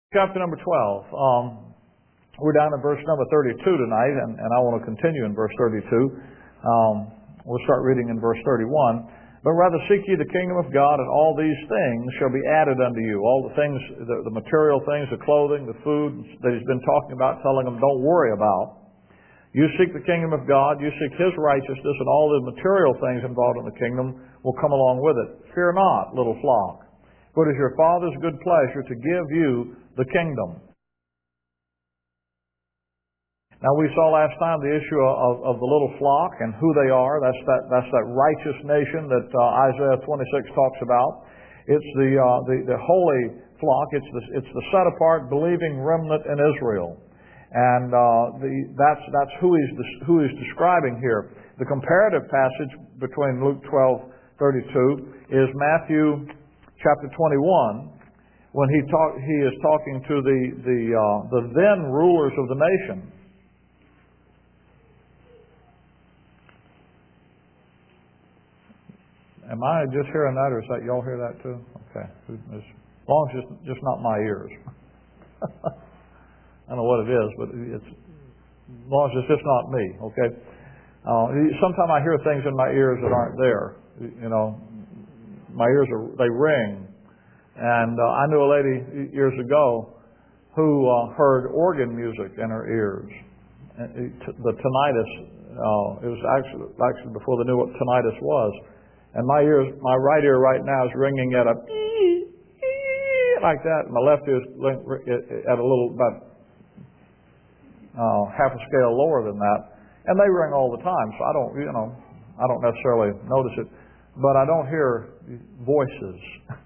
Chapter number 12. We're down in verse number 32 tonight, and I want to continue in verse 32. We'll start reading in verse 31. But rather seek ye the kingdom of God, and all these things shall be added unto you. All the things, the material things, the clothing, the food that he's been talking about, telling them don't worry about. You seek the kingdom of God, you seek His righteousness, and all the material things involved in the kingdom will come along with it. Fear not, little flock, for it is your Father's good pleasure to give you the kingdom. Now we saw last time the issue of the little flock and who they are. That's that righteous nation that Isaiah 26 talks about. It's the holy flock. It's the set apart, believing remnant in Israel, and that's who he's describing here. The comparative passage between Luke 12:32 is Matthew chapter 21, when he is talking to the then rulers of the nation. Am I just hearing that, or is that y'all hear that too? Okay. As long as it's just not my ears. I don't know what it is, but as long as it's just not me, okay? Sometimes I hear things in my ears that aren't there. You know, my ears they ring. And I knew a lady years ago who heard organ music in her ears. The tinnitus, it was actually before they knew what tinnitus was. And my right ear right now is ringing at a like that. My left ear is at a little about half a scale lower than that, and they ring all the time. So I don't necessarily notice it, but I don't hear voices.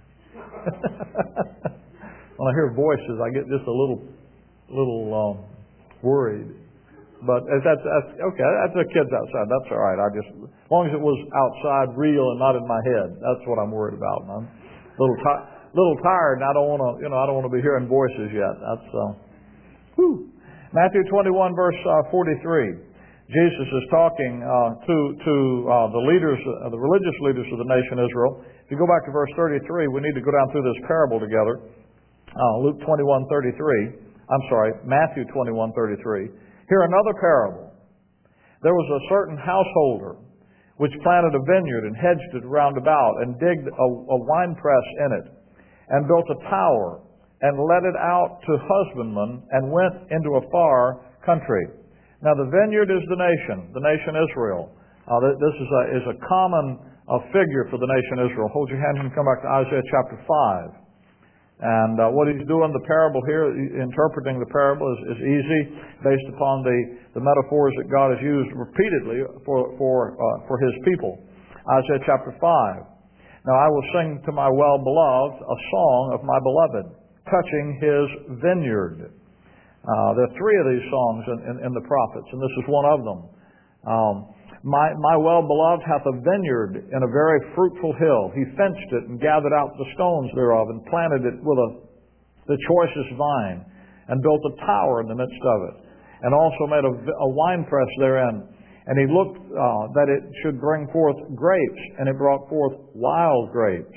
When I hear voices, I get just a little worried. But that's okay. That's the kids outside. That's all right. As long as it was outside, real, and not in my head. That's what I'm worried about. I'm a little tired, and I don't want to be hearing voices yet. That's Matthew 21 verse 43. Jesus is talking to the leaders, the religious leaders of the nation Israel. If you go back to verse 33, we need to go down through this parable together. Luke 21:33. I'm sorry, Matthew 21:33. Hear another parable. There was a certain householder which planted a vineyard and hedged it round about, and digged a winepress in it, and built a tower, and let it out to husbandmen, and went into a far country. Now the vineyard is the nation Israel. This is a common figure for the nation Israel. Hold your hand and come back to Isaiah chapter 5. And what he's doing, the parable here, interpreting the parable is easy, based upon the metaphors that God has used repeatedly for His people. Isaiah chapter 5. Now I will sing to my well-beloved a song of my beloved, touching His vineyard. There are three of these songs in the prophets, and this is one of them. My well-beloved hath a vineyard in a very fruitful hill. He fenced it and gathered out the stones thereof, and planted it with the choicest vine, and built a tower in the midst of it, and also made a winepress therein. And he looked that it should bring forth grapes, and it brought forth wild grapes.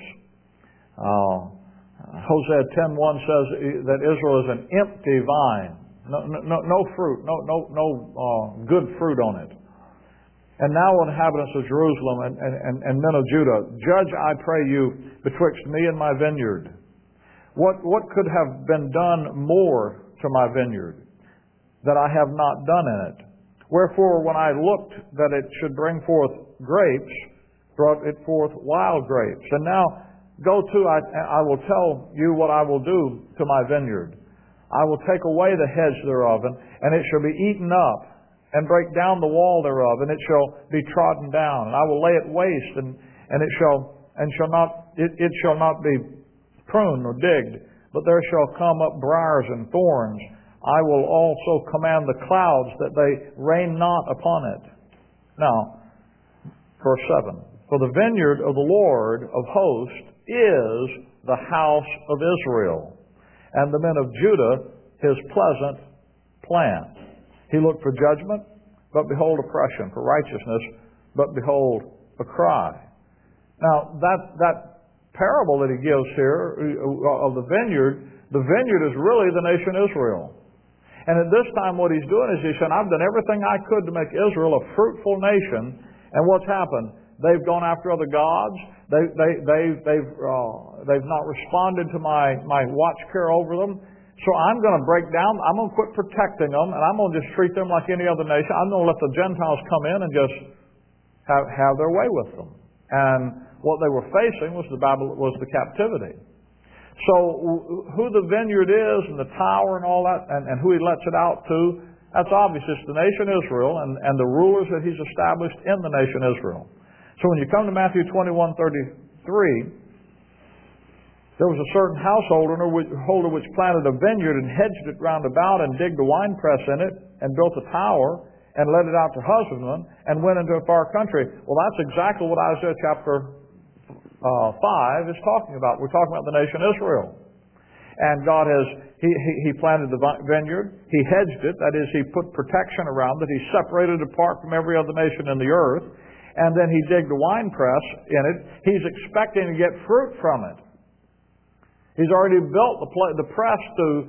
Hosea 10:1 says that Israel is an empty vine, no fruit, no good fruit on it. And now, inhabitants of Jerusalem and men of Judah, judge, I pray you, betwixt me and my vineyard. What could have been done more to my vineyard that I have not done in it? Wherefore, when I looked that it should bring forth grapes, brought it forth wild grapes. And now, go to, I will tell you what I will do to my vineyard. I will take away the hedge thereof, and it shall be eaten up, and break down the wall thereof, and it shall be trodden down. And I will lay it waste, and it shall not be pruned nor digged, but there shall come up briars and thorns. I will also command the clouds that they rain not upon it. Now, verse 7. For the vineyard of the Lord of hosts is the house of Israel, and the men of Judah His pleasant plant. He looked for judgment, but behold oppression, for righteousness, but behold a cry. Now, that parable that he gives here of the vineyard The vineyard is really the nation Israel. And at this time what he's doing is he's saying, I've done everything I could to make Israel a fruitful nation. And what's happened? They've gone after other gods. They've not responded to my watch care over them. So I'm going to break down. I'm going to quit protecting them, and I'm going to just treat them like any other nation. I'm going to let the Gentiles come in and just have their way with them. And what they were facing was the captivity. So who the vineyard is and the tower and all that, and who he lets it out to, that's obvious. It's the nation Israel and the rulers that he's established in the nation Israel. So when you come to Matthew 21:33, there was a certain householder which planted a vineyard and hedged it round about and digged a winepress in it and built a tower and let it out to husbandmen and went into a far country. Well, that's exactly what Isaiah chapter 5 is talking about. We're talking about the nation Israel. And God He planted the vineyard. He hedged it. That is, He put protection around it. He separated it apart from every other nation in the earth. And then He digged a winepress in it. He's expecting to get fruit from it. He's already built the press to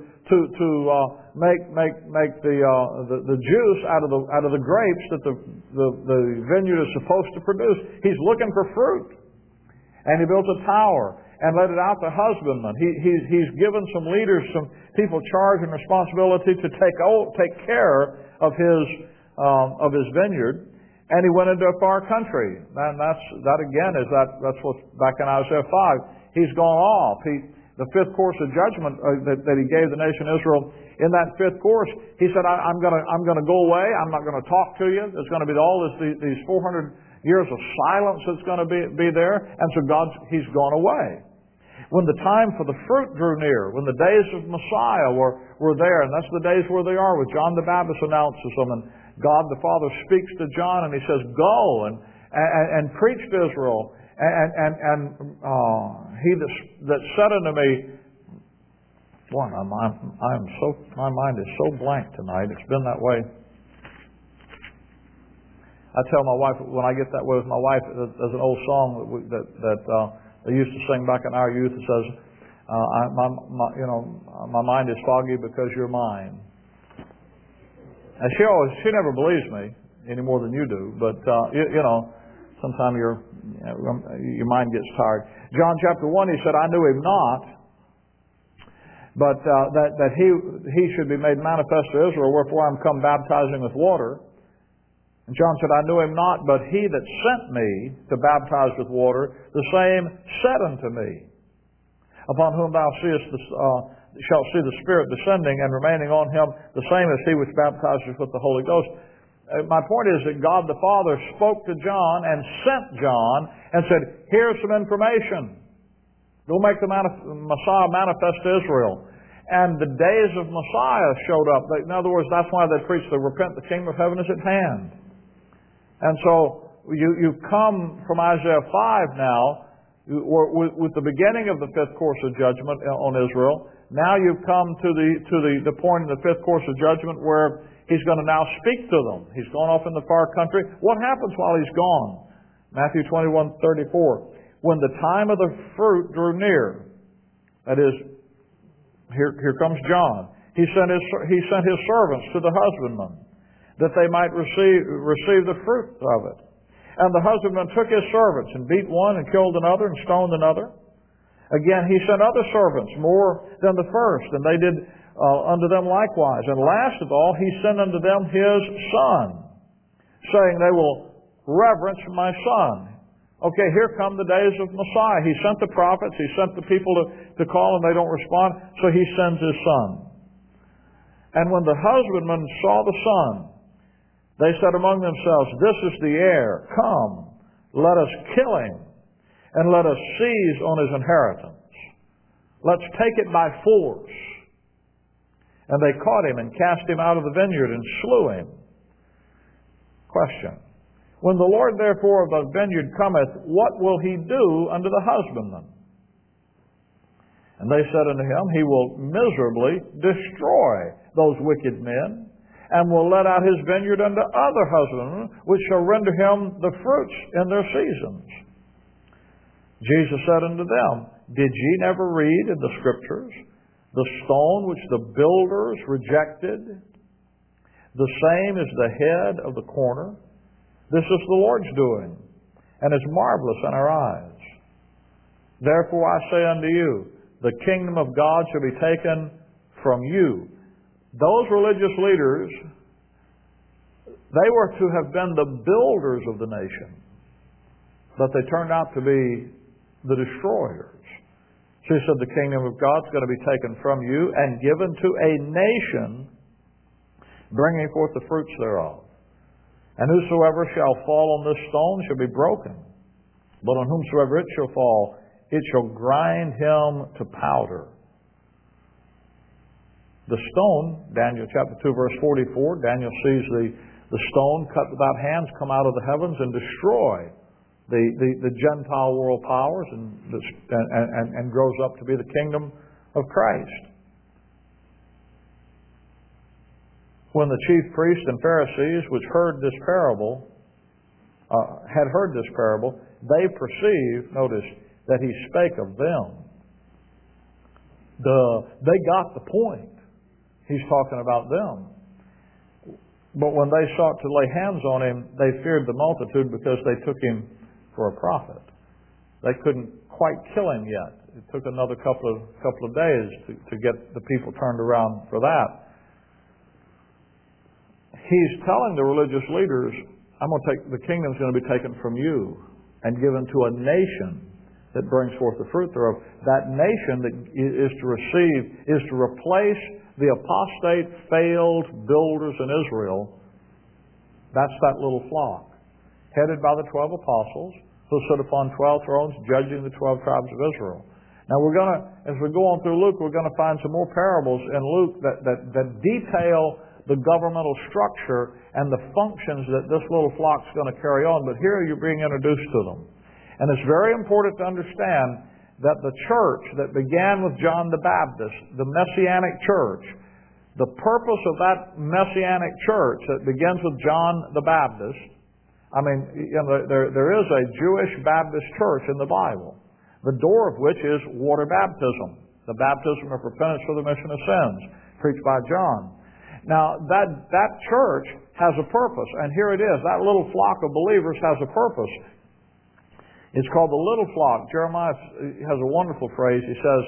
make the juice out of the grapes that the vineyard is supposed to produce. He's looking for fruit. And he built a tower and let it out to husbandmen. He's given some leaders, some people charge and responsibility to take care of his vineyard. And he went into a far country. And that's what's back in Isaiah 5. He's gone off. The fifth course of judgment that he gave the nation Israel, in that fifth course, he said, I'm going to go away. I'm not going to talk to you. There's going to be these 400 years of silence that's going to be there. And so He's gone away. When the time for the fruit drew near, when the days of Messiah were there, and that's the days where they are, with John the Baptist announces them, and God the Father speaks to John, and He says, "Go and preach to Israel." And he that said unto me, boy, my mind is so blank tonight. It's been that way. I tell my wife, when I get that way with my wife, there's an old song that they used to sing back in our youth. It says, my mind is foggy because you're mine. And she never believes me any more than you do, but sometimes your mind gets tired. John chapter 1, he said, I knew Him not, but that he should be made manifest to Israel, wherefore I'm come baptizing with water. And John said, I knew Him not, but He that sent me to baptize with water, the same said unto me, upon whom thou shalt see the Spirit descending and remaining on Him, the same as He which baptizes with the Holy Ghost. My point is that God the Father spoke to John and sent John and said, here's some information. Go make the Messiah manifest to Israel. And the days of Messiah showed up. In other words, that's why they preached the repent, the kingdom of heaven is at hand. And so you come from Isaiah 5 now, with the beginning of the fifth course of judgment on Israel. Now you've come to the point in the fifth course of judgment where He's going to now speak to them. He's gone off in the far country. What happens while He's gone? Matthew 21:34. When the time of the fruit drew near, that is, here comes John. He sent his servants to the husbandmen, that they might receive the fruit of it. And the husbandman took his servants and beat one and killed another and stoned another. Again, he sent other servants more than the first, and they did unto them likewise. And last of all, he sent unto them his son, saying, they will reverence my son. Okay, here come the days of Messiah. He sent the prophets, He sent the people to call, and they don't respond, so He sends His son. And when the husbandmen saw the son, they said among themselves, this is the heir. Come, let us kill him, and let us seize on his inheritance. Let's take it by force. And they caught him and cast him out of the vineyard and slew him. Question. When the Lord therefore of the vineyard cometh, what will He do unto the husbandman? And they said unto him, He will miserably destroy those wicked men, and will let out His vineyard unto other husbandmen, which shall render Him the fruits in their seasons. Jesus said unto them, Did ye never read in the Scriptures, the stone which the builders rejected, the same is the head of the corner. This is the Lord's doing, and is marvelous in our eyes. Therefore I say unto you, the kingdom of God shall be taken from you. Those religious leaders, they were to have been the builders of the nation, but they turned out to be the destroyers. So he said the kingdom of God's going to be taken from you and given to a nation bringing forth the fruits thereof. And whosoever shall fall on this stone shall be broken, but on whomsoever it shall fall, it shall grind him to powder. The stone, Daniel chapter 2 verse 44, Daniel sees the stone cut without hands come out of the heavens and destroy the Gentile world powers and grows up to be the kingdom of Christ. When the chief priests and Pharisees which heard this parable, had heard this parable, they perceived, notice, that he spake of them. They got the point. He's talking about them. But when they sought to lay hands on him, they feared the multitude because they took him for a prophet. They couldn't quite kill him yet. It took another couple of days to get the people turned around for that. He's telling the religious leaders, the kingdom's going to be taken from you and given to a nation that brings forth the fruit thereof. That nation that is to replace the apostate, failed builders in Israel. That's that little flock, headed by the 12 apostles, who sit upon 12 thrones, judging the 12 tribes of Israel. Now as we go on through Luke, we're going to find some more parables in Luke that detail the governmental structure and the functions that this little flock's going to carry on. But here you're being introduced to them. And it's very important to understand that the church that began with John the Baptist, the Messianic church, the purpose of that Messianic church that begins with John the Baptist, there is a Jewish Baptist church in the Bible, the door of which is water baptism, the baptism of repentance for the remission of sins, preached by John. Now, that church has a purpose, and here it is. That little flock of believers has a purpose. It's called the little flock. Jeremiah has a wonderful phrase. He says,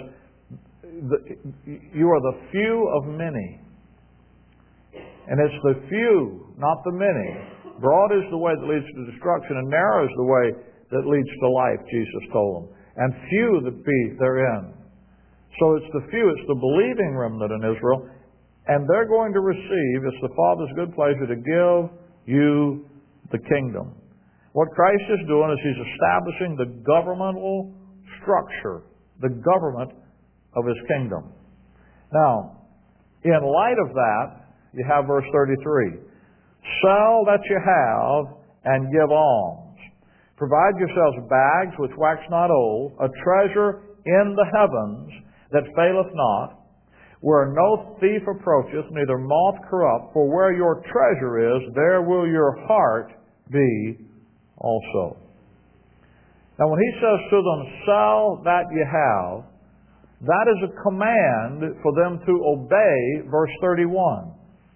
you are the few of many. And it's the few, not the many. Broad is the way that leads to destruction, and narrow is the way that leads to life, Jesus told them. And few that be therein. So it's the few, it's the believing remnant in Israel. And they're going to receive, it's the Father's good pleasure to give you the kingdom. What Christ is doing is He's establishing the governmental structure, the government of His kingdom. Now, in light of that, you have verse 33. Sell that you have and give alms. Provide yourselves bags which wax not old, a treasure in the heavens that faileth not, where no thief approacheth, neither moth corrupt, for where your treasure is, there will your heart be also. Now when he says to them, sell that you have, that is a command for them to obey verse 31.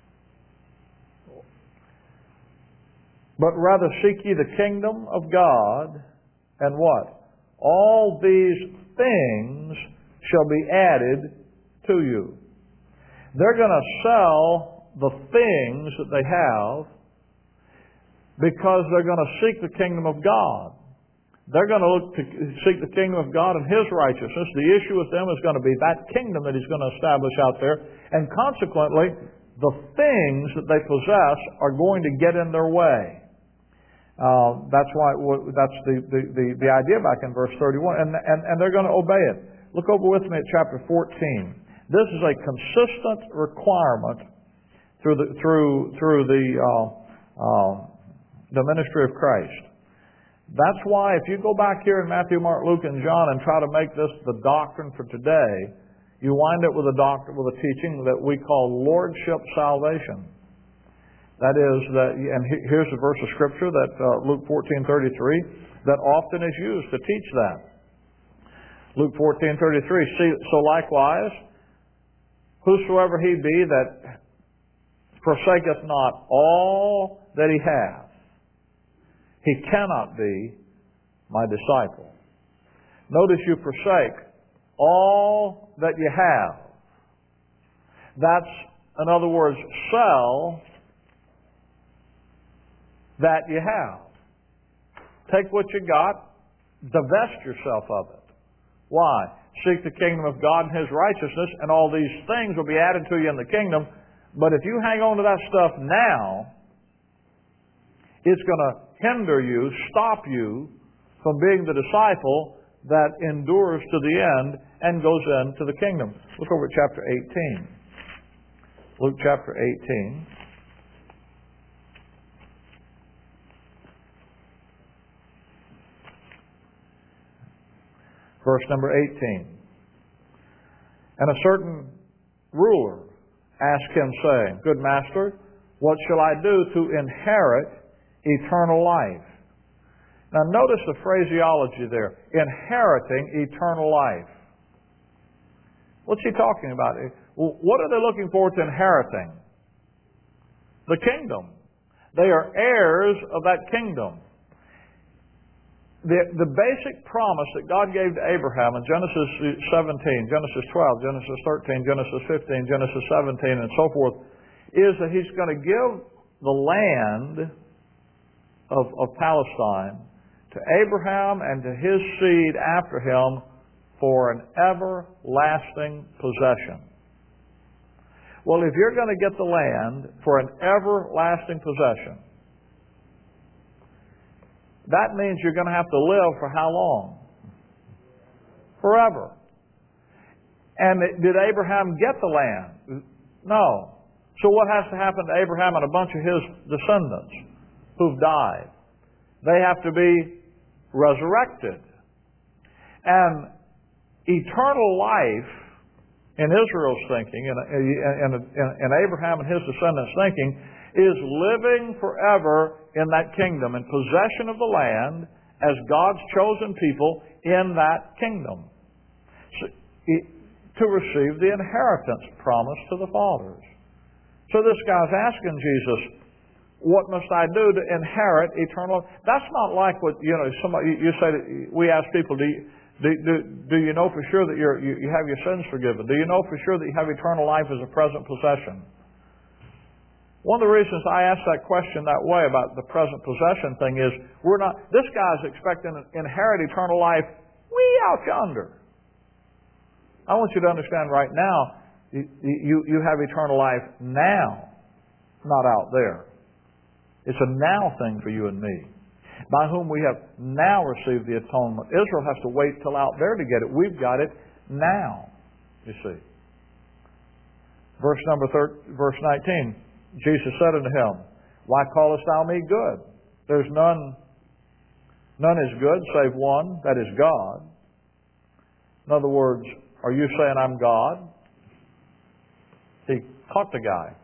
But rather seek ye the kingdom of God, and what? All these things shall be added to you. They're going to sell the things that they have because they're going to seek the kingdom of God. They're going to look to seek the kingdom of God and His righteousness. The issue with them is going to be that kingdom that He's going to establish out there. And consequently, the things that they possess are going to get in their way. That's the idea back in verse 31. And they're going to obey it. Look over with me at chapter 14. This is a consistent requirement through the ministry of Christ. That's why if you go back here in Matthew, Mark, Luke, and John and try to make this the doctrine for today, you wind up with a teaching that we call lordship salvation. That is, and here's a verse of Scripture that Luke 14:33 that often is used to teach that. Luke 14:33. So likewise, whosoever he be that forsaketh not all that he hath, he cannot be my disciple. Notice you forsake all that you have. That's, in other words, sell that you have. Take what you got, divest yourself of it. Why? Seek the kingdom of God and His righteousness, and all these things will be added to you in the kingdom. But if you hang on to that stuff now, it's going to hinder you, stop you from being the disciple that endures to the end and goes into the kingdom. Look over at chapter 18. Luke chapter 18. Verse number 18. And a certain ruler asked him, saying, Good master, what shall I do to inherit eternal life? Now notice the phraseology there. Inheriting eternal life. What's he talking about? What are they looking forward to inheriting? The kingdom. They are heirs of that kingdom. The basic promise that God gave to Abraham in Genesis 17, Genesis 12, Genesis 13, Genesis 15, Genesis 17, and so forth, is that He's going to give the land of Palestine to Abraham and to his seed after him for an everlasting possession. Well, if you're going to get the land for an everlasting possession, that means you're going to have to live for how long? Forever. And did Abraham get the land? No. So what has to happen to Abraham and a bunch of his descendants who've died? They have to be resurrected. And eternal life, in Israel's thinking, and Abraham and his descendants' thinking, is living forever in that kingdom, in possession of the land as God's chosen people in that kingdom, to receive the inheritance promised to the fathers. So this guy's asking Jesus, what must I do to inherit eternal life? That's not like what, somebody, you say, we ask people, do you know for sure that you have your sins forgiven? Do you know for sure that you have eternal life as a present possession? One of the reasons I ask that question that way about the present possession thing is, this guy's expecting to inherit eternal life way out yonder. I want you to understand right now, you have eternal life now, not out there. It's a now thing for you and me, by whom we have now received the atonement. Israel has to wait till out there to get it. We've got it now, you see. Verse 19, Jesus said unto him, Why callest thou me good? There's none is good save one, that is God. In other words, are you saying I'm God? He caught the guy.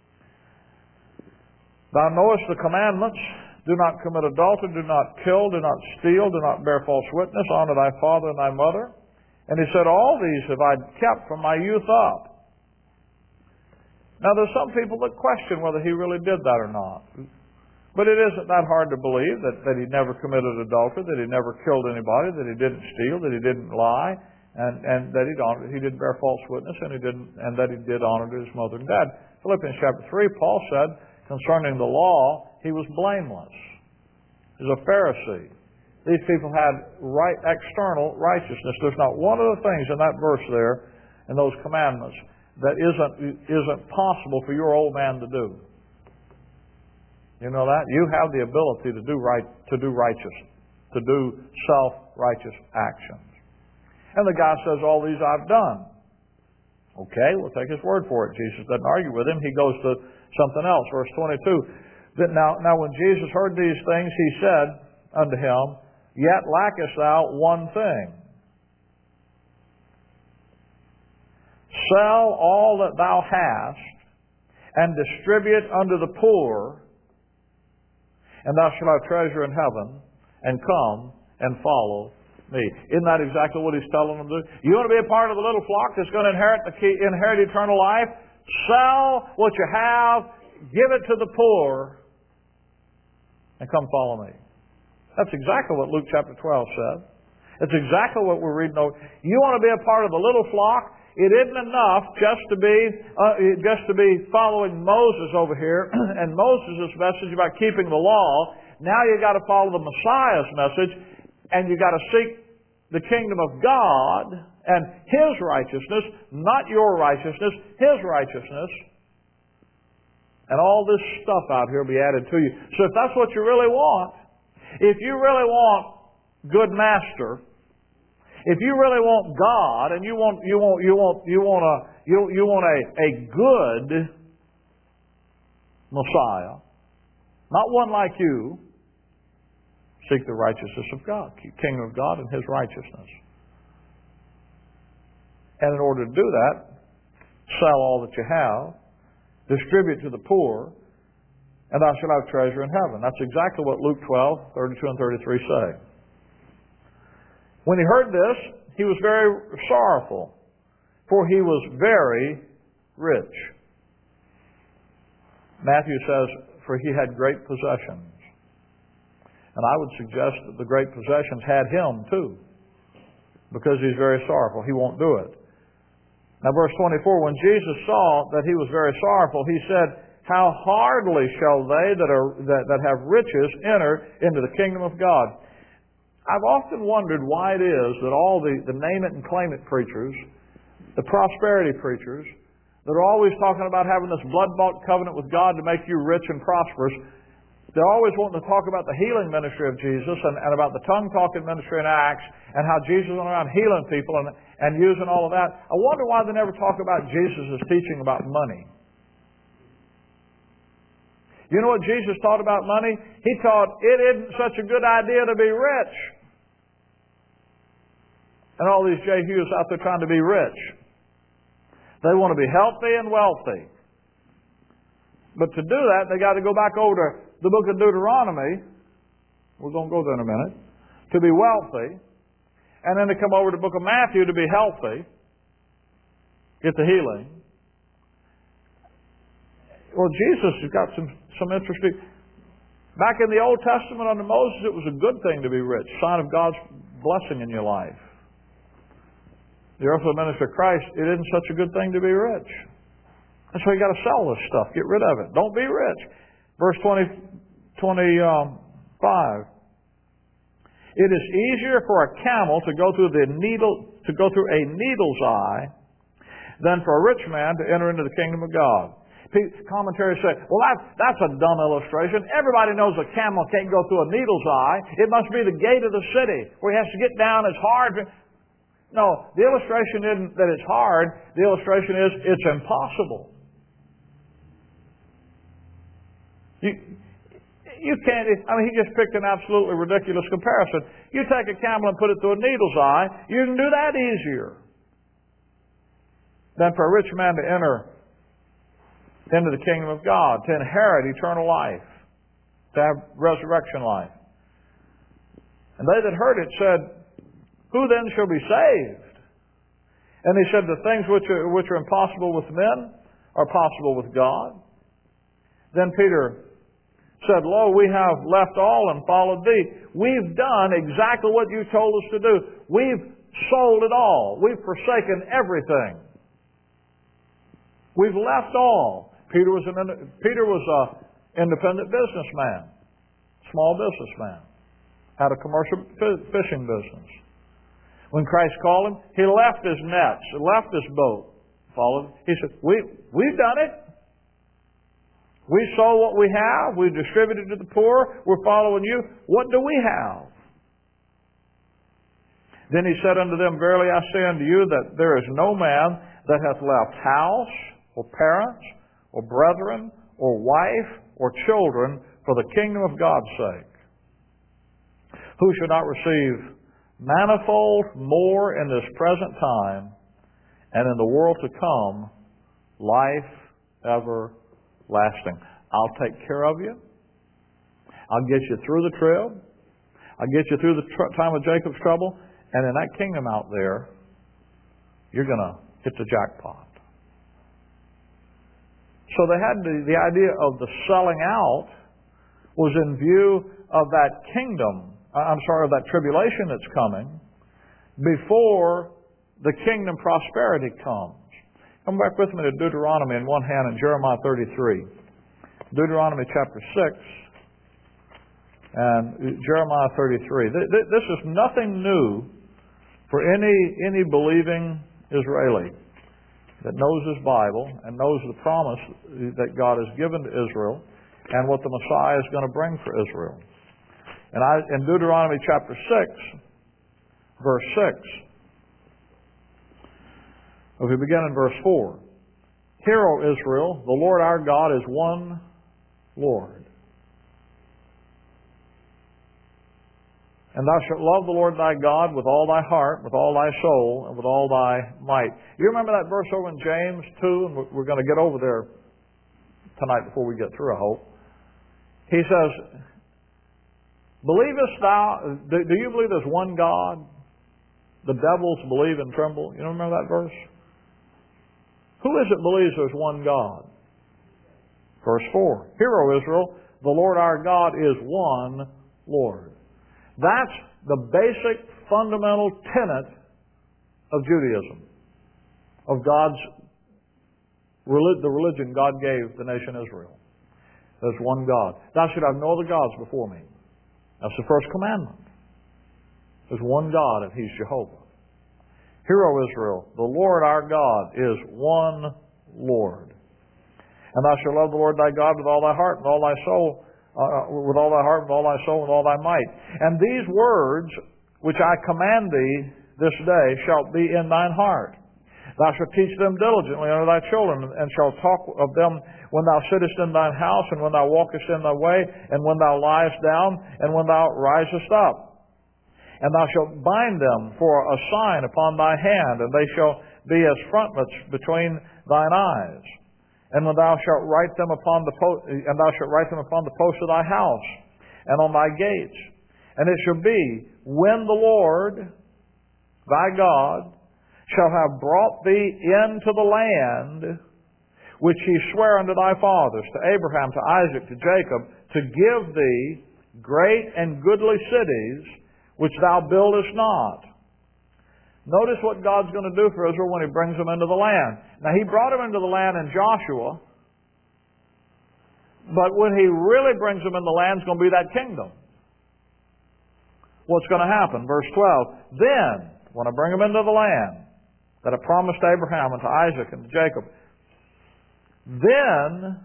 Thou knowest the commandments. Do not commit adultery, do not kill, do not steal, do not bear false witness, honor thy father and thy mother. And he said, All these have I kept from my youth up. Now there's some people that question whether he really did that or not. But it isn't that hard to believe that he never committed adultery, that he never killed anybody, that he didn't steal, that he didn't lie, and that he didn't bear false witness, and that he did honor to his mother and dad. Philippians chapter 3, Paul said, concerning the law, he was blameless. He was a Pharisee. These people had external righteousness. There's not one of the things in that verse there, in those commandments, that isn't possible for your old man to do. You know that? You have the ability to do righteous, to do self-righteous actions. And the guy says, all these I've done. Okay, we'll take his word for it. Jesus doesn't argue with him. He goes to something else. Verse 22. Now when Jesus heard these things, he said unto him, Yet lackest thou one thing. Sell all that thou hast, and distribute unto the poor, and thou shalt have treasure in heaven, and come and follow me. Isn't that exactly what He's telling them to do? You want to be a part of the little flock that's going to inherit eternal life? Sell what you have, give it to the poor, and come follow me. That's exactly what Luke chapter 12 said. It's exactly what we're reading over. You want to be a part of the little flock? It isn't enough just to be following Moses over here and Moses' message about keeping the law. Now you've got to follow the Messiah's message, and you've got to seek the kingdom of God and His righteousness, not your righteousness, His righteousness. And all this stuff out here will be added to you. So if that's what you really want, if you really want good master, if you really want God and you want a good Messiah, not one like you, seek the righteousness of God, kingdom of God and His righteousness. And in order to do that, sell all that you have, distribute to the poor, and thou shalt have treasure in heaven. That's exactly what Luke 12, 32 and 33 say. When he heard this, he was very sorrowful, for he was very rich. Matthew says, for he had great possessions. And I would suggest that the great possessions had him too, because he's very sorrowful. He won't do it. Now verse 24, when Jesus saw that he was very sorrowful, he said, how hardly shall they that have riches enter into the kingdom of God. I've often wondered why it is that all the name it and claim it preachers, the prosperity preachers, that are always talking about having this blood-bought covenant with God to make you rich and prosperous, they're always wanting to talk about the healing ministry of Jesus and about the tongue-talking ministry in Acts and how Jesus went around healing people and using all of that. I wonder why they never talk about Jesus' teaching about money. You know what Jesus taught about money? He taught it isn't such a good idea to be rich. And all these Jehus out there trying to be rich. They want to be healthy and wealthy. But to do that, they got to go back over to the book of Deuteronomy. We're going to go there in a minute. To be wealthy. And then to come over to the book of Matthew to be healthy. Get the healing. Well, Jesus has got some interesting... Back in the Old Testament under Moses, it was a good thing to be rich. Sign of God's blessing in your life. The earthly ministry of Christ, it isn't such a good thing to be rich. That's why you got to sell this stuff. Get rid of it. Don't be rich. Verse 25. It is easier for a camel to go through a needle's eye than for a rich man to enter into the kingdom of God. Commentaries say, well, that's a dumb illustration. Everybody knows a camel can't go through a needle's eye. It must be the gate of the city where he has to get down. It's hard. No, the illustration isn't that it's hard. The illustration is it's impossible. You can't, he just picked an absolutely ridiculous comparison. You take a camel and put it through a needle's eye, you can do that easier than for a rich man to enter into the kingdom of God, to inherit eternal life, to have resurrection life. And they that heard it said, who then shall be saved? And he said, the things which are impossible with men are possible with God. Then Peter said, lo, we have left all and followed thee. We've done exactly what you told us to do. We've sold it all. We've forsaken everything. We've left all. Peter was an independent businessman, small businessman, had a commercial fishing business. When Christ called him, he left his nets, left his boat, followed. He said, we've done it. We sold what we have. We've distributed to the poor. We're following you. What do we have? Then he said unto them, verily I say unto you that there is no man that hath left house or parents or brethren or wife or children for the kingdom of God's sake, who shall not receive manifold more in this present time, and in the world to come, life everlasting. I'll take care of you. I'll get you through the trib. I'll get you through the time of Jacob's trouble. And in that kingdom out there, you're going to hit the jackpot. So they had the idea of the selling out was in view of that kingdom, of that tribulation that's coming before the kingdom prosperity comes. Come back with me to Deuteronomy in one hand and Jeremiah 33. Deuteronomy chapter 6 and Jeremiah 33. This is nothing new for any believing Israeli that knows his Bible and knows the promise that God has given to Israel and what the Messiah is going to bring for Israel. And in Deuteronomy chapter 6, verse 6, if we begin in verse 4, Hear, O Israel, the Lord our God is one Lord. And thou shalt love the Lord thy God with all thy heart, with all thy soul, and with all thy might. You remember that verse over in James 2? And we're going to get over there tonight before we get through, I hope. He says, Believest thou, do you believe there's one God? The devils believe and tremble. You don't remember that verse? Who is it believes there's one God? Verse 4. Hear, O Israel, the Lord our God is one Lord. That's the basic fundamental tenet of Judaism, of the religion God gave the nation Israel. There's one God. Thou shalt have no other gods before me. That's the first commandment. There's one God and He's Jehovah. Hear, O Israel, the Lord our God is one Lord. And thou shalt love the Lord thy God with all thy heart and all thy soul, with all thy heart, with all thy soul, and all thy might. And these words which I command thee this day shall be in thine heart. Thou shalt teach them diligently unto thy children, and shalt talk of them when thou sittest in thine house, and when thou walkest in thy way, and when thou liest down, and when thou risest up. And thou shalt bind them for a sign upon thy hand, and they shall be as frontlets between thine eyes. And when thou shalt write them upon the posts of thy house, and on thy gates. And it shall be, when the Lord thy God shall have brought thee into the land which He sware unto thy fathers, to Abraham, to Isaac, to Jacob, to give thee great and goodly cities which thou buildest not. Notice what God's going to do for Israel when He brings them into the land. Now, He brought them into the land in Joshua, but when He really brings them in the land, it's going to be that kingdom. What's going to happen? Verse 12, Then, when I bring them into the land that I promised Abraham and to Isaac and to Jacob, then,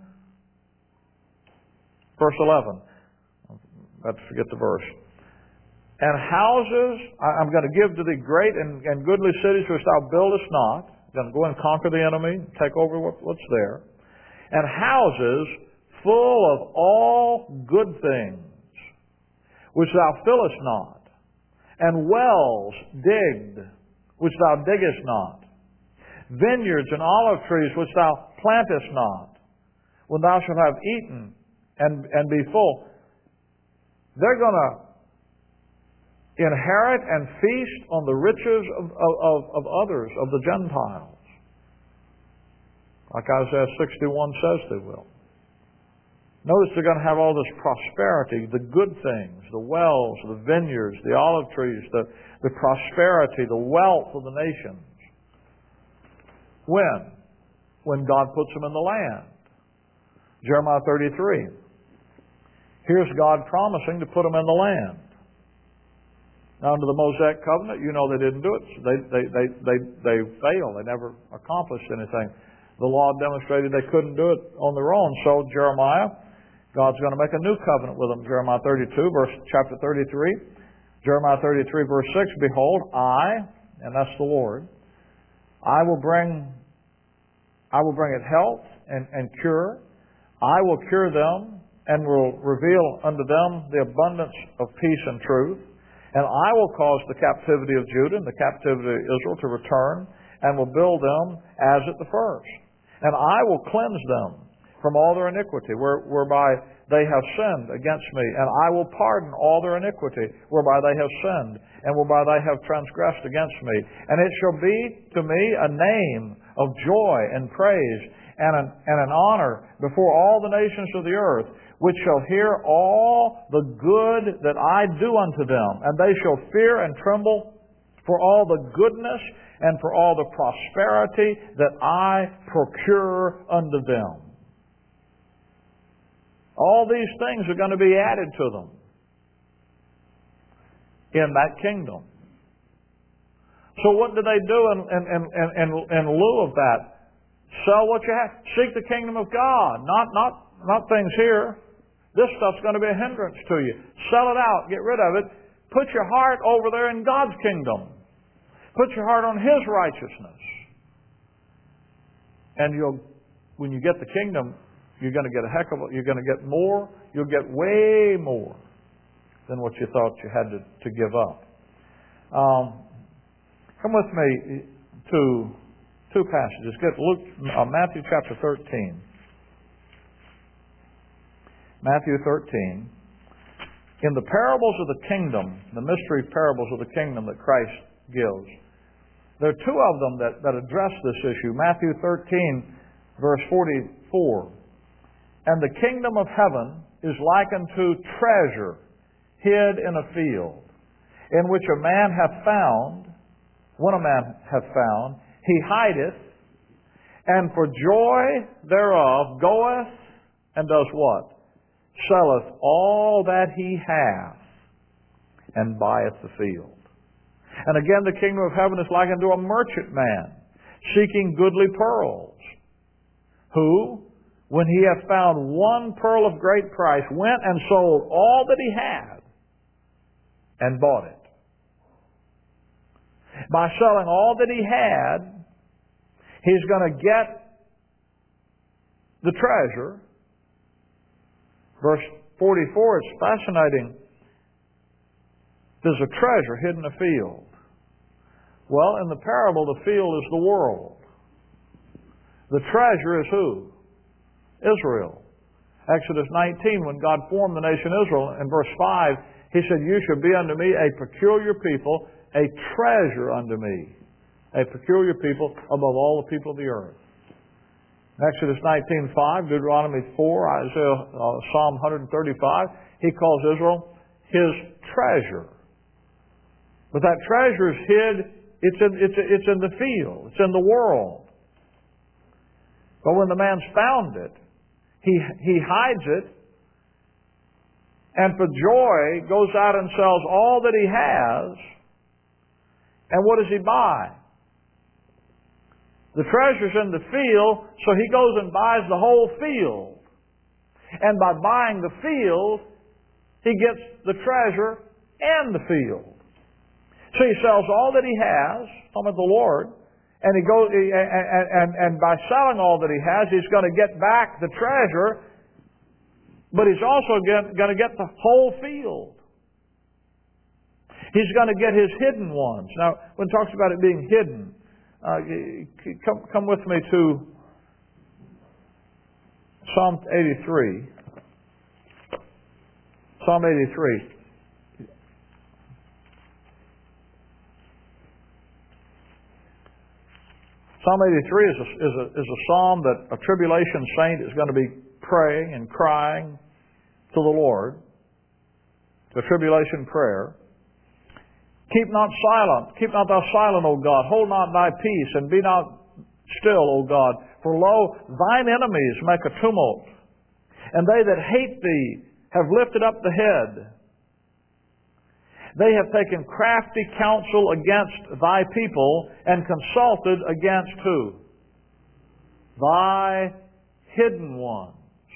verse 11, let's forget the verse. And houses, I'm going to give to thee great and goodly cities which thou buildest not. I'm going to go and conquer the enemy, take over what's there. And houses full of all good things, which thou fillest not. And wells digged, which thou diggest not. Vineyards and olive trees, which thou plantest not. When thou shalt have eaten and be full. They're going to inherit and feast on the riches of others, of the Gentiles. Like Isaiah 61 says they will. Notice they're going to have all this prosperity, the good things, the wells, the vineyards, the olive trees, the prosperity, the wealth of the nations. When? When God puts them in the land. Jeremiah 33. Here's God promising to put them in the land. Now, under the Mosaic covenant, you know they didn't do it. They failed. They never accomplished anything. The law demonstrated they couldn't do it on their own. So Jeremiah, God's going to make a new covenant with them. Jeremiah 32, chapter 33. Jeremiah 33, verse 6, Behold, I, and that's the Lord, I will bring it health and cure. I will cure them and will reveal unto them the abundance of peace and truth. And I will cause the captivity of Judah and the captivity of Israel to return, and will build them as at the first. And I will cleanse them from all their iniquity, whereby they have sinned against me. And I will pardon all their iniquity, whereby they have sinned, and whereby they have transgressed against me. And it shall be to me a name of joy and praise, and an honor before all the nations of the earth, which shall hear all the good that I do unto them. And they shall fear and tremble for all the goodness and for all the prosperity that I procure unto them. All these things are going to be added to them in that kingdom. So what do they do in lieu of that? Sell what you have. Seek the kingdom of God, not things here. This stuff's going to be a hindrance to you. Sell it out. Get rid of it. Put your heart over there in God's kingdom. Put your heart on His righteousness. And when you get the kingdom, you're going to get you're going to get more. You'll get way more than what you thought you had to give up. Come with me to two passages. Get Matthew chapter 13. Matthew 13. In the parables of the kingdom, the mystery parables of the kingdom that Christ gives, there are two of them that address this issue. Matthew 13, verse 44. And the kingdom of heaven is likened to treasure hid in a field, in which a man hath found, when a man hath found, he hideth, and for joy thereof goeth and does what? Selleth all that he hath, and buyeth the field. And again, the kingdom of heaven is likened to a merchant man, seeking goodly pearls, who, when he hath found one pearl of great price, went and sold all that he had, and bought it. By selling all that he had, he's going to get the treasure. Verse 44, it's fascinating. There's a treasure hidden in a field. Well, in the parable, the field is the world. The treasure is who? Israel. Exodus 19, when God formed the nation Israel, in verse 5, He said, "You shall be unto me a peculiar people, a treasure unto me." A peculiar people above all the people of the earth. Exodus 19:5, Deuteronomy 4, Isaiah, Psalm 135, He calls Israel His treasure. But that treasure is hid, it's in the field, it's in the world. But when the man's found it, he hides it, and for joy goes out and sells all that he has. And what does he buy? The treasure's in the field, so he goes and buys the whole field. And by buying the field, he gets the treasure and the field. So he sells all that he has, talking about the Lord, and he goes and by selling all that he has, he's going to get back the treasure, but he's also going to get the whole field. He's going to get his hidden ones. Now, when it talks about it being hidden, come with me to Psalm 83. Psalm 83. Psalm 83 is a psalm that a tribulation saint is going to be praying and crying to the Lord. It's a tribulation prayer. Keep not thou silent, O God. Hold not thy peace, and be not still, O God. For lo, thine enemies make a tumult, and they that hate thee have lifted up the head. They have taken crafty counsel against thy people, and consulted against who? Thy hidden ones.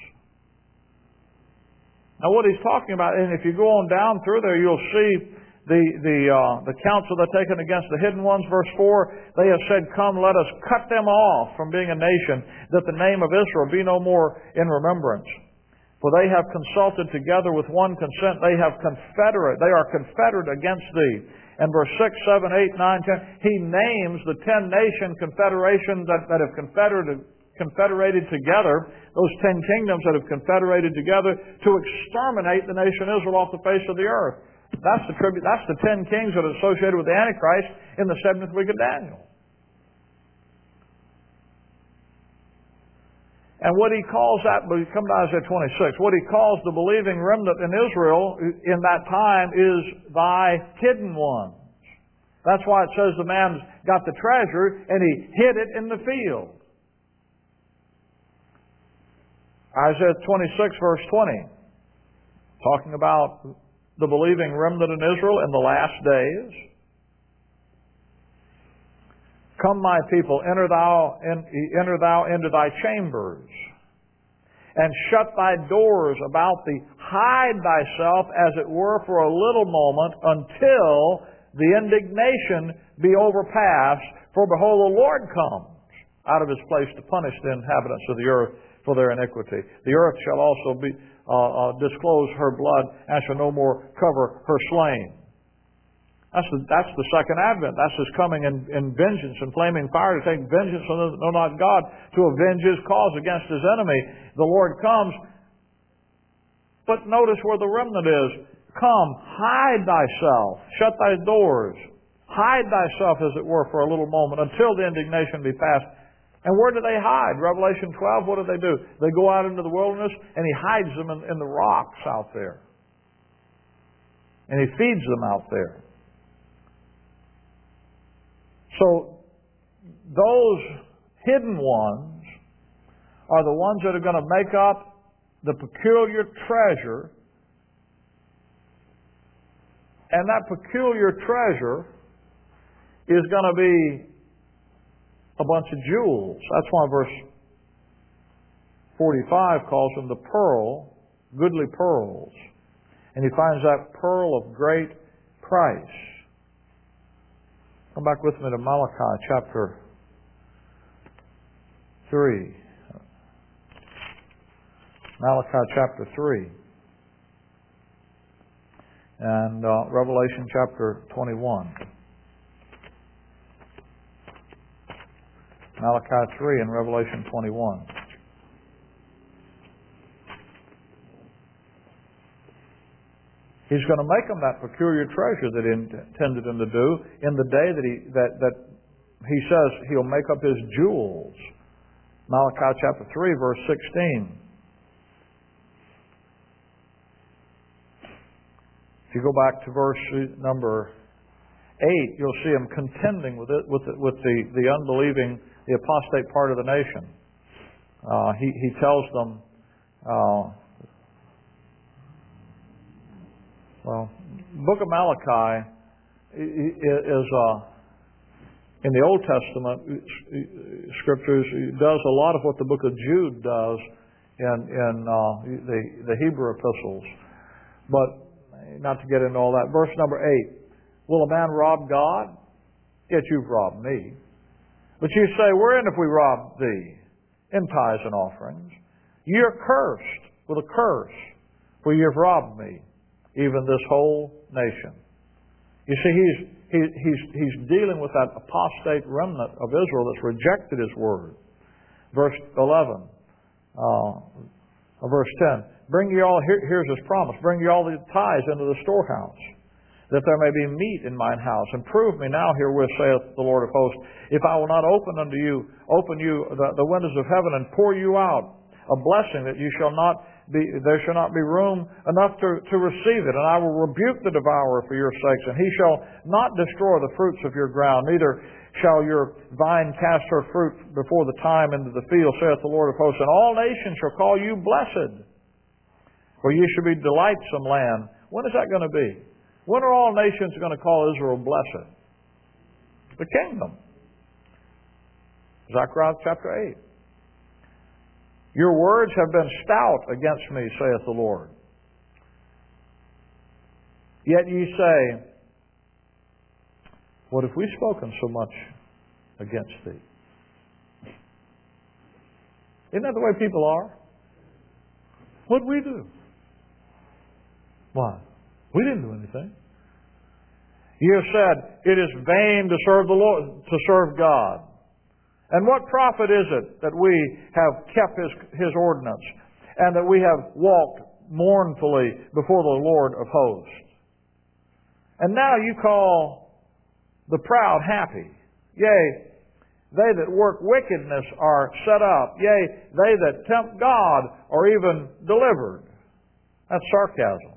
Now what he's talking about, and if you go on down through there, you'll see the counsel they're taken against the hidden ones. Verse 4, they have said, "Come, let us cut them off from being a nation, that the name of Israel be no more in remembrance. For they have consulted together with one consent. They are confederate against thee." And verse 6, 7, 8, 9, 10, he names the 10-nation confederation that have confederated together, those 10 kingdoms that have confederated together to exterminate the nation Israel off the face of the earth. That's the 10 kings that are associated with the Antichrist in the 7th week of Daniel. And what he calls that, but come to Isaiah 26, what he calls the believing remnant in Israel in that time is thy hidden ones. That's why it says the man got the treasure and he hid it in the field. Isaiah 26 verse 20, talking about the believing remnant in Israel in the last days. Come, my people, enter thou into thy chambers, and shut thy doors about thee. Hide thyself, as it were, for a little moment, until the indignation be overpassed. For behold, the Lord comes out of His place to punish the inhabitants of the earth for their iniquity. The earth shall also be disclose her blood, and shall no more cover her slain. That's the second advent. That's His coming in vengeance and flaming fire to take vengeance on those who know not God, to avenge His cause against His enemy. The Lord comes. But notice where the remnant is. Come, hide thyself, shut thy doors, hide thyself, as it were, for a little moment, until the indignation be past. And where do they hide? Revelation 12, what do? They go out into the wilderness, and He hides them in the rocks out there. And He feeds them out there. So, those hidden ones are the ones that are going to make up the peculiar treasure. And that peculiar treasure is going to be a bunch of jewels. That's why verse 45 calls them the pearl, goodly pearls. And he finds that pearl of great price. Come back with me to Malachi chapter 3. Malachi chapter 3. And Revelation chapter 21. Malachi 3 and Revelation 21. He's going to make them that peculiar treasure that He intended them to do in the day that He says He'll make up His jewels. Malachi chapter 3 verse 16. If you go back to verse number 8, you'll see him contending with the unbelieving, the apostate part of the nation. He tells them, Book of Malachi is in the Old Testament scriptures does a lot of what the book of Jude does in the Hebrew epistles, but not to get into all that. Verse number 8. Will a man rob God? Yet you've robbed me. But you say, wherein have we robbed thee? In tithes and offerings. Ye are cursed with a curse, for ye have robbed me, even this whole nation. You see, he's dealing with that apostate remnant of Israel that's rejected His word. Verse 11, verse 10. Bring ye all, here's His promise, bring ye all the tithes into the storehouse, that there may be meat in mine house. And prove me now herewith, saith the Lord of hosts, if I will not open you the windows of heaven and pour you out a blessing that there shall not be room enough to receive it. And I will rebuke the devourer for your sakes, and he shall not destroy the fruits of your ground, neither shall your vine cast her fruit before the time into the field, saith the Lord of hosts. And all nations shall call you blessed, for ye shall be delightsome land. When is that going to be? When are all nations going to call Israel blessed? The kingdom. Zechariah chapter 8. Your words have been stout against me, saith the Lord. Yet ye say, what have we spoken so much against thee? Isn't that the way people are? What'd we do? Why? We didn't do anything. You have said, it is vain to serve the Lord, to serve God. And what profit is it that we have kept His ordinance and that we have walked mournfully before the Lord of hosts? And now you call the proud happy. Yea, they that work wickedness are set up. Yea, they that tempt God are even delivered. That's sarcasm.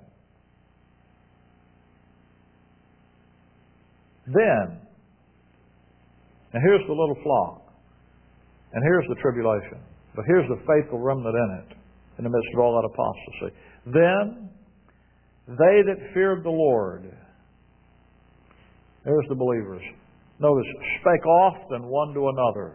Then, and here's the little flock, and here's the tribulation, but here's the faithful remnant in it, in the midst of all that apostasy. Then, they that feared the Lord, there's the believers. Notice, spake often one to another.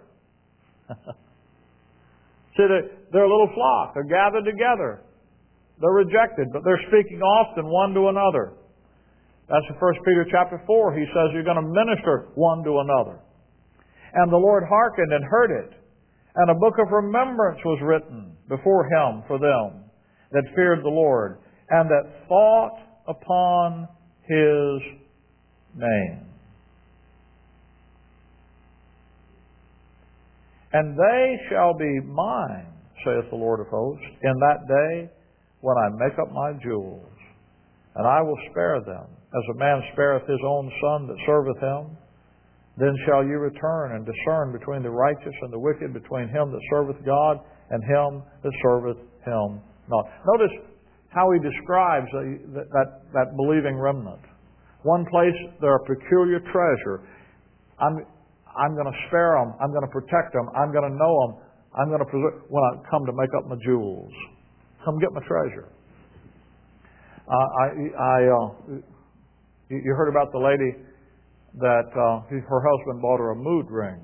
See, they're a little flock. They're gathered together. They're rejected, but they're speaking often one to another. That's in 1 Peter chapter 4. He says you're going to minister one to another. And the Lord hearkened and heard it. And a book of remembrance was written before Him for them that feared the Lord and that thought upon His name. And they shall be mine, saith the Lord of hosts, in that day when I make up my jewels. And I will spare them, as a man spareth his own son that serveth him. Then shall you return and discern between the righteous and the wicked, between him that serveth God and him that serveth him not. Notice how he describes that believing remnant. One place, they're a peculiar treasure. I'm going to spare them. I'm going to protect them. I'm going to know them. I'm going to preserve when I come to make up my jewels. Come get my treasure. You heard about the lady that her husband bought her a mood ring,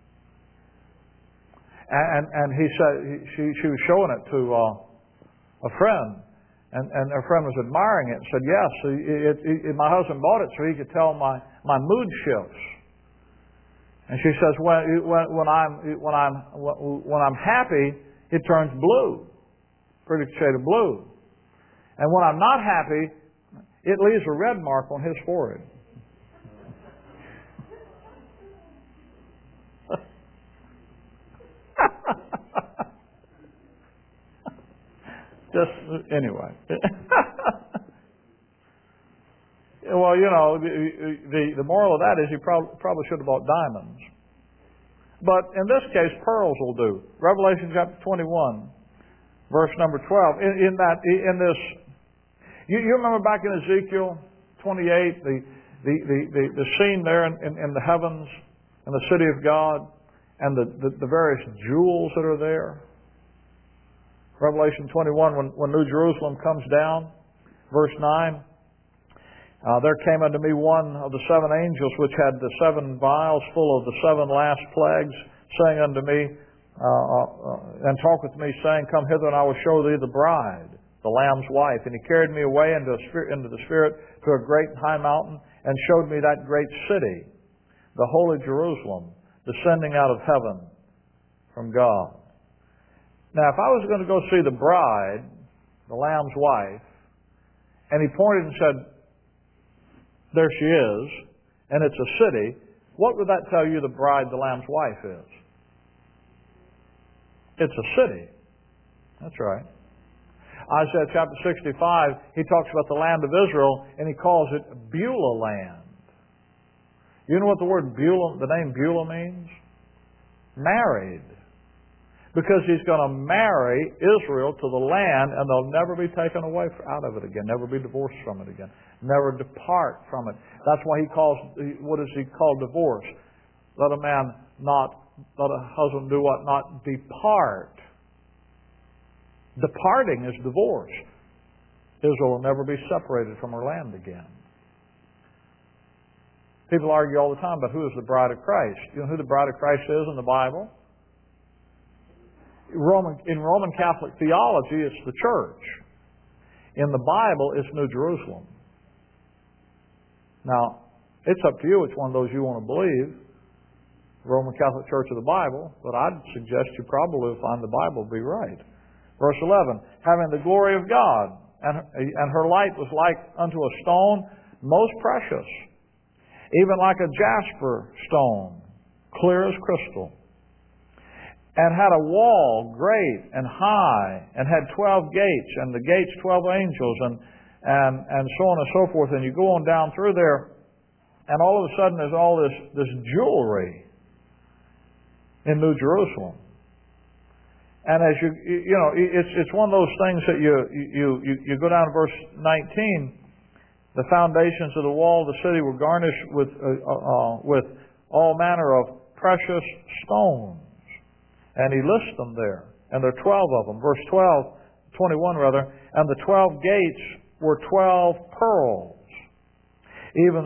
and he said she was showing it to a friend, and her friend was admiring it and said, "Yes, my husband bought it so he could tell my mood shifts." And she says, when I'm happy, it turns blue, pretty shade of blue. And when I'm not happy, it leaves a red mark on his forehead. Just anyway. Well, you know, the moral of that is you probably should have bought diamonds. But in this case, pearls will do. Revelation chapter 21, verse number 12. In this, you remember back in Ezekiel 28, the scene there in the heavens, in the city of God, and the various jewels that are there. Revelation 21, when New Jerusalem comes down, verse 9. There came unto me one of the seven angels which had the seven vials full of the seven last plagues, saying unto me, and talked with me, saying, Come hither, and I will show thee the bride, the Lamb's wife. And he carried me away into the Spirit to a great high mountain, and showed me that great city, the holy Jerusalem, descending out of heaven from God. Now, if I was going to go see the bride, the Lamb's wife, and he pointed and said, there she is, and it's a city, what would that tell you the bride, the Lamb's wife is? It's a city. That's right. Isaiah chapter 65, he talks about the land of Israel, and he calls it Beulah land. You know what the word Beulah, the name Beulah means? Married. Because he's going to marry Israel to the land, and they'll never be taken away out of it again, never be divorced from it again, never depart from it. That's why he calls, what does he call divorce? Let a husband do what? Not depart. Departing is divorce. Israel will never be separated from her land again. People argue all the time about who is the bride of Christ. You know who the bride of Christ is in the Bible? In Roman Catholic theology, it's the church. In the Bible, it's New Jerusalem. Now, it's up to you which one of those you want to believe. Roman Catholic Church of the Bible, but I'd suggest you probably will find the Bible be right. Verse 11, having the glory of God, and her light was like unto a stone most precious, even like a jasper stone, clear as crystal. and had a wall great and high, and had 12 gates, and the gates 12 angels, and so on and so forth. And you go on down through there, and all of a sudden there's all this jewelry in New Jerusalem. And as you know, it's one of those things that you go down to verse 19. The foundations of the wall of the city were garnished with all manner of precious stones. And he lists them there. And there are 12 of them. Verse 21 rather. And the 12 gates were 12 pearls. Even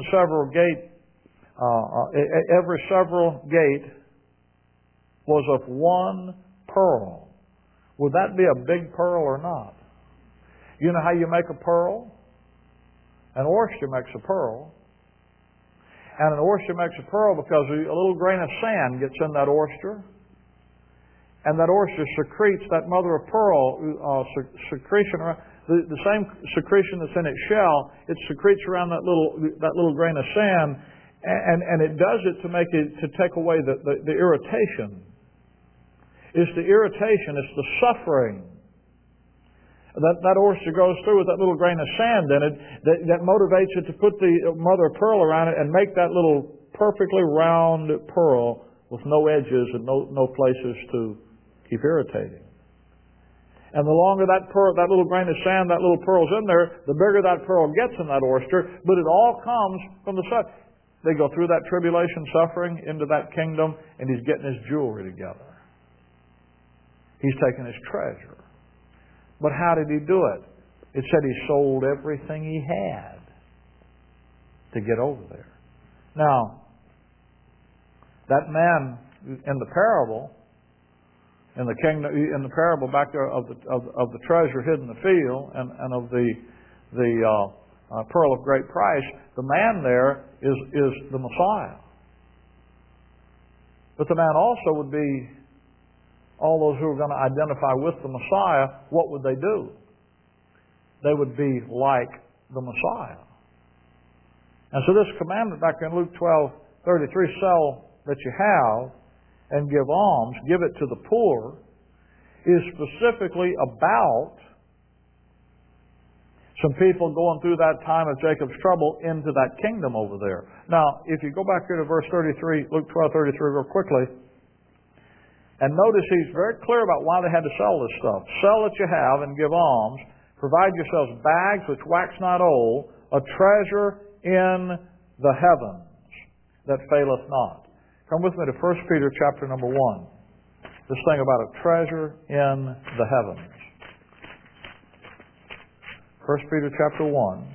every several gate was of one pearl. Would that be a big pearl or not? You know how you make a pearl? An oyster makes a pearl. And an oyster makes a pearl because a little grain of sand gets in that oyster. And that oyster secretes that mother of pearl secretion, the same secretion that's in its shell. It secretes around that little grain of sand, and it does it to take away the irritation. It's the irritation. It's the suffering that oyster goes through with that little grain of sand in it that motivates it to put the mother of pearl around it and make that little perfectly round pearl with no edges and no places to keep irritating. And the longer that little grain of sand, that little pearl's in there, the bigger that pearl gets in that oyster. But it all comes from the sun. They go through that tribulation suffering into that kingdom, and he's getting his jewelry together. He's taking his treasure. But how did he do it? It said he sold everything he had to get over there. Now, that man in the parable, in the parable back there of the treasure hidden in the field and of the pearl of great price, the man there is the Messiah. But the man also would be all those who are going to identify with the Messiah. What would they do? They would be like the Messiah. And so this commandment back in Luke 12:33, sell that you have and give alms, give it to the poor, is specifically about some people going through that time of Jacob's trouble into that kingdom over there. Now, if you go back here to verse 33, Luke 12:33 real quickly, and notice he's very clear about why they had to sell this stuff. Sell what you have and give alms. Provide yourselves bags which wax not old, a treasure in the heavens that faileth not. Come with me to 1 Peter chapter number 1. This thing about a treasure in the heavens. 1 Peter chapter 1.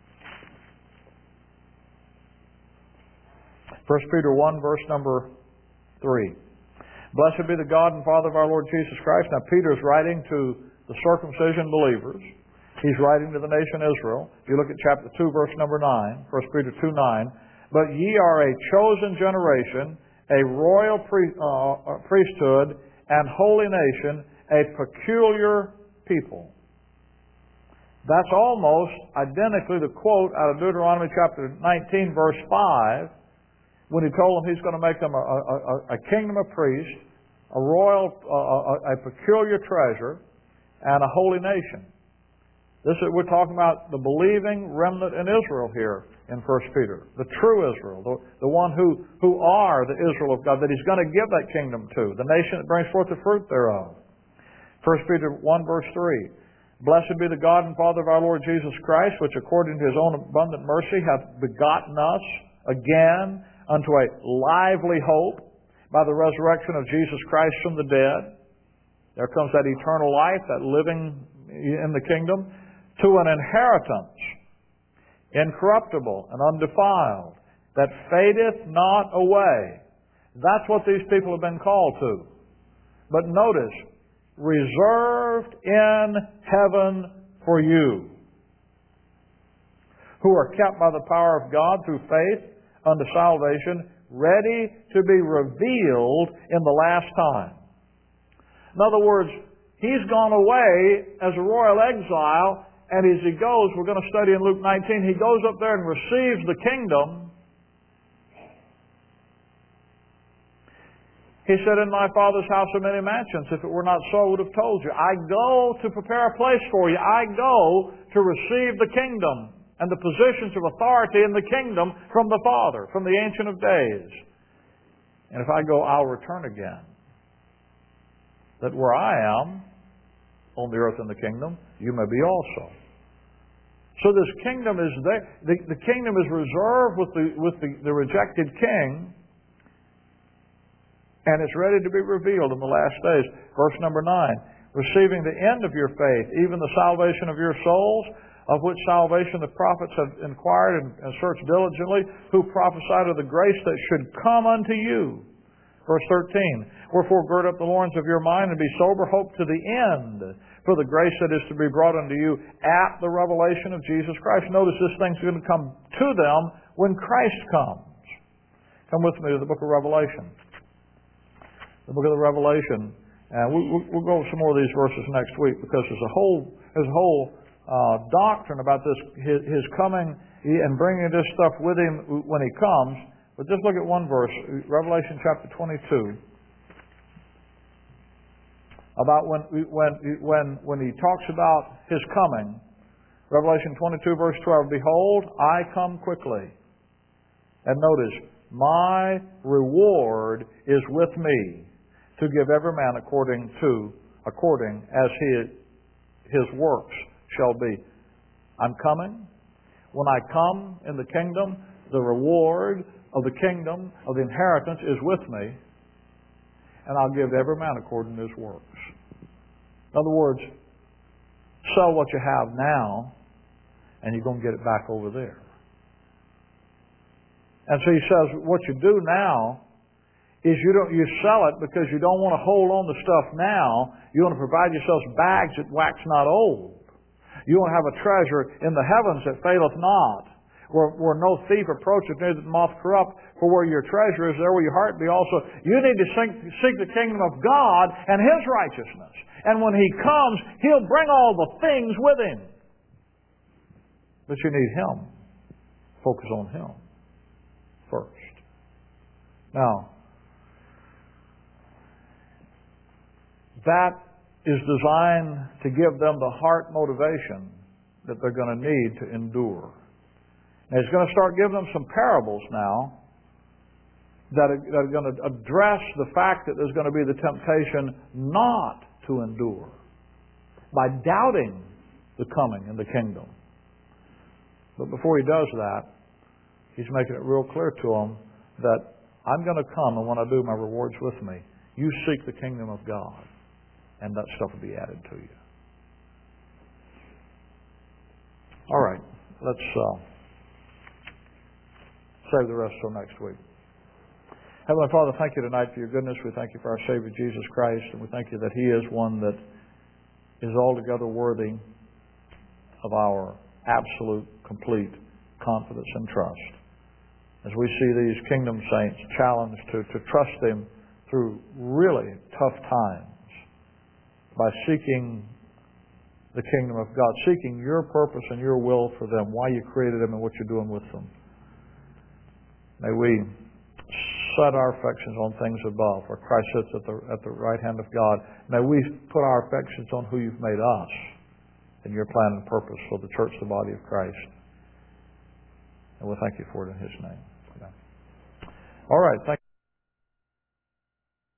1 Peter 1 verse number 3. Blessed be the God and Father of our Lord Jesus Christ. Now Peter is writing to the circumcision believers. He's writing to the nation Israel. If you look at chapter 2 verse number 9, 1 Peter 2:9. But ye are a chosen generation, a royal priesthood, and holy nation, a peculiar people. That's almost identically the quote out of Deuteronomy chapter 19 verse 5, when he told them he's going to make them a kingdom of priests, a peculiar treasure, and a holy nation. We're talking about the believing remnant in Israel here in 1 Peter. The true Israel, the one who are the Israel of God, that he's going to give that kingdom to, the nation that brings forth the fruit thereof. 1 Peter 1 verse 3. Blessed be the God and Father of our Lord Jesus Christ, which according to his own abundant mercy hath begotten us again unto a lively hope by the resurrection of Jesus Christ from the dead. There comes that eternal life, that living in the kingdom, to an inheritance, incorruptible and undefiled, that fadeth not away. That's what these people have been called to. But notice, reserved in heaven for you, who are kept by the power of God through faith unto salvation, ready to be revealed in the last time. In other words, he's gone away as a royal exile, and as he goes, we're going to study in Luke 19, he goes up there and receives the kingdom. He said, in my Father's house are many mansions. If it were not so, I would have told you. I go to prepare a place for you. I go to receive the kingdom and the positions of authority in the kingdom from the Father, from the Ancient of Days. And if I go, I'll return again. That where I am, on the earth in the kingdom, you may be also. So this kingdom is there. The kingdom is reserved with the rejected king, and it's ready to be revealed in the last days. Verse number 9, receiving the end of your faith, even the salvation of your souls, of which salvation the prophets have inquired and searched diligently, who prophesied of the grace that should come unto you. Verse 13, wherefore gird up the loins of your mind and be sober, hope to the end for the grace that is to be brought unto you at the revelation of Jesus Christ. Notice this thing's going to come to them when Christ comes. Come with me to the book of Revelation. The book of the Revelation. And we'll go over some more of these verses next week, because there's a whole doctrine about this, his coming and bringing this stuff with him when he comes. But just look at one verse, Revelation chapter 22, about when he talks about his coming. Revelation 22 verse 12, behold, I come quickly. And notice, my reward is with me to give every man according as his works shall be. I'm coming. When I come in the kingdom, the reward of the kingdom, of the inheritance, is with me, and I'll give every man according to his works. In other words, sell what you have now, and you're going to get it back over there. And so he says, what you do now is you sell it because you don't want to hold on to stuff now. You want to provide yourselves bags that wax not old. You want to have a treasure in the heavens that faileth not, where no thief approacheth, neither the moth corrupt. For where your treasure is, there will your heart be also. You need to seek the kingdom of God and His righteousness. And when He comes, He'll bring all the things with Him. But you need Him. Focus on Him first. Now, that is designed to give them the heart motivation that they're going to need to endure. And He's going to start giving them some parables now that are going to address the fact that there's going to be the temptation not to endure by doubting the coming and the kingdom. But before He does that, He's making it real clear to them that I'm going to come, and when I do, my reward's with me. You seek the kingdom of God, and that stuff will be added to you. All right, let's save the rest till next week. Heavenly Father, thank you tonight for your goodness. We thank you for our Savior Jesus Christ, and we thank you that He is one that is altogether worthy of our absolute, complete confidence and trust. As we see these kingdom saints challenged to trust Him through really tough times by seeking the kingdom of God, seeking your purpose and your will for them, why you created them and what you're doing with them. May we set our affections on things above, where Christ sits at the right hand of God. May we put our affections on who you've made us in your plan and purpose for the church, the body of Christ. And we'll thank you for it in His name. Amen. All right. Thank you.